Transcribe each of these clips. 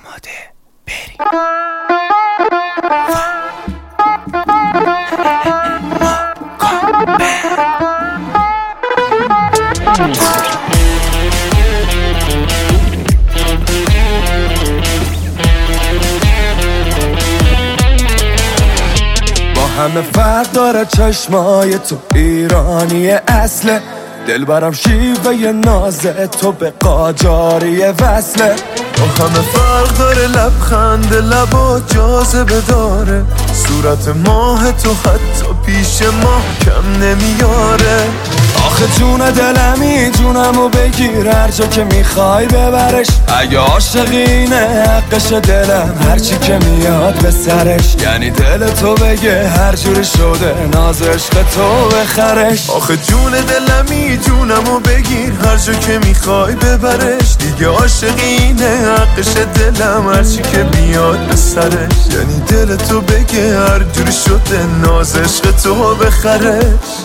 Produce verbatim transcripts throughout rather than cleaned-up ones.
آماده بریم. همه فرق داره چشمای تو ایرانی اصله، دل برم شیوه نازه تو به قاجاری وصله. با همه فرق داره لبخند لبا جاذبه داره، صورت ماه تو حتی پیش ما کم نمیاره. آخه جون دلمی جونمو بگیر هر جا که میخوای ببرش، اگه عاشقینه حقش دلم هرچی که میاد به سرش، یعنی دل تو بگه هر جوری شده ناز عشق تو بخرش. آخه جون دلمی جونمو بگیر هر جا که میخوای ببرش، دیگه عاشقینه حقش دلم هرچی که بیاد به سرش، یعنی دل تو بگه هر جوری شده ناز عشق تو بخرش.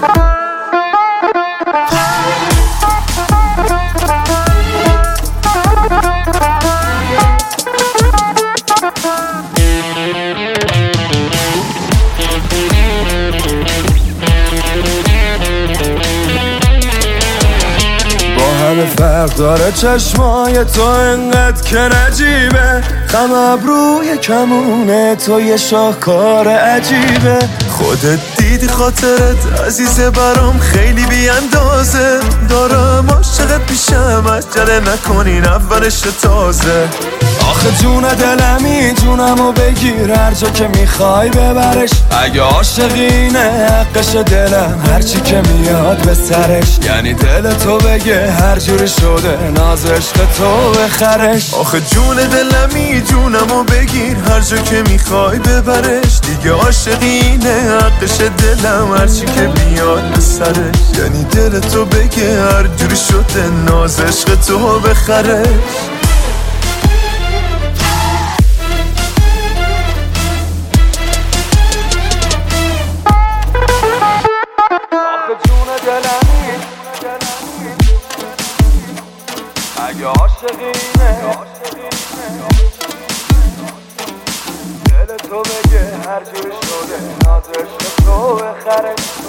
همه فرق داره چشمای تو انقدر که نجیبه، خم ابروی کمونه تو یه شاهکار عجیبه. خودت دیدی خاطرت عزیزه برام خیلی بی اندازه، دارم عاشقت پیشم عجله نکنین اولش تازه. آخه جون دلمی جونمو بگیر هر جا که میخوای ببرش، اگه عاشقینه حقش دلم هرچی که میاد به سرش، یعنی دل تو بگه هر جوری شده ناز عشق تو بخرش. آخه جون دلمی جونمو بگیر هر جا که میخوای ببرش، دیگه عاشقینه حقش دلم هرچی که بیاد به سرش، یعنی دل تو بگه هر جوری شده ناز عشق تو بخرش. اگه عاشقینه دل تو بگه هر جوری شده ناز عشق تو بخرش.